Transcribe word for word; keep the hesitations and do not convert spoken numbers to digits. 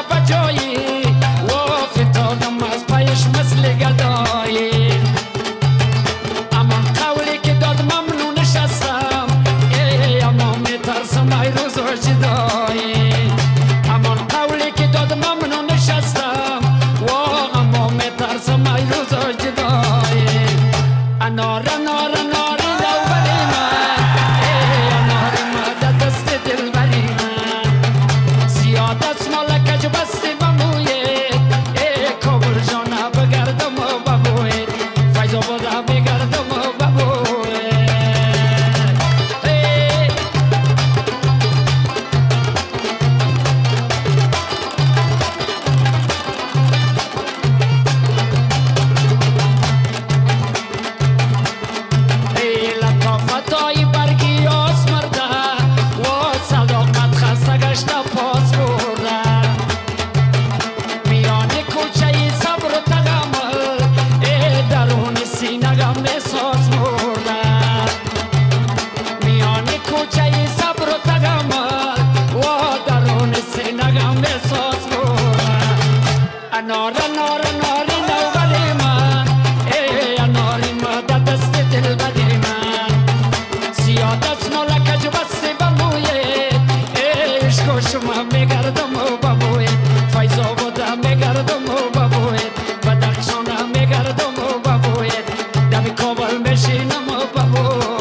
بجایی و فتادم از پایش مثل گدایی اما قولی که داد ممنون نشستم ای اما میترسم ای روز و جدایی اما قولی که داد ممنون نشستم و اما میترسم ای روز و جدایی انار انار انار لو بری من ای انار من دست دل بری من زیادت مالک بستی بموید ای کابل جانا بگردم و ببوید فیض آباده بگردم و ببوید ای لطافت های برگی آسمرده و صداقت خسته گشته پاس برده میان کوچه صبر و تحمل ای درون سینه‌ام احساس برده میان کوچه صبر و تحمل و درون سینه‌ام احساس برده انار انار انار لوبلی من ای اناری من دست دل بدی من زیادت مالک بستی بموید عشق و شما میگردم و ببوید فیض آباده میگردم و ببوید بدخشان میگردم و ببوید دم کابل میشینم و ببوید